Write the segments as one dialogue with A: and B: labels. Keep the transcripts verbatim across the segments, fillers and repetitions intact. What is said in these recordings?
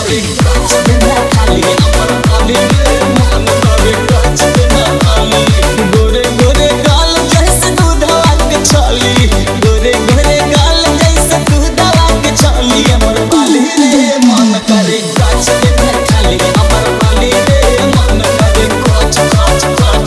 A: करे काच देना खाली हमर खाली रे मन करे काच देना खाली गोरे गोरे गाल जैसे दूधवा के छाली गोरे गोरे गाल जैसे दूधवा के छाली हमर बाली रे मन करे काच देना खाली हमर बाली रे मन करे काच काच काच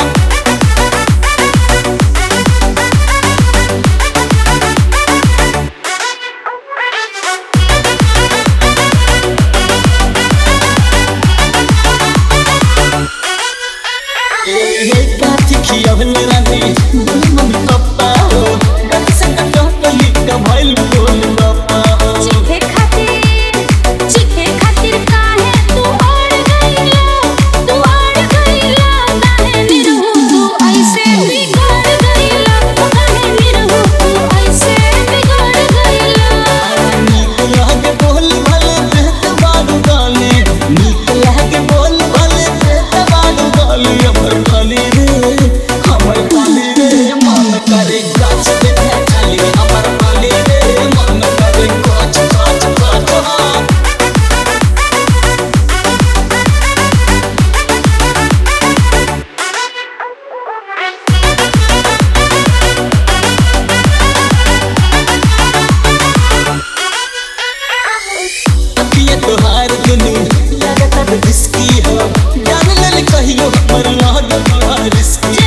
A: खियावने रानी मम्मी पापा हो गाड़ी से कटोली का भइल बोल पापा हो
B: चीखे खातिर चीखे खातिर काहे तू अड़ गइला तू अड़ गइला काहे निरहु तू ऐसे बिगड़ गइला काहे निरहु तू ऐसे बिगड़ गइला
A: नीक लागे बोल भले देत बारू गाली नीक लागे बोल भले देत बारू गाली हमर खाली रे हमर खाली रे मन करे गाछ देना खाली हमर खाली रे मन करे काच काच काच अखियाँ तोहार दुनू लगता रिस्की हो जान ले कहियो हमर लाग बड़ा रिस्की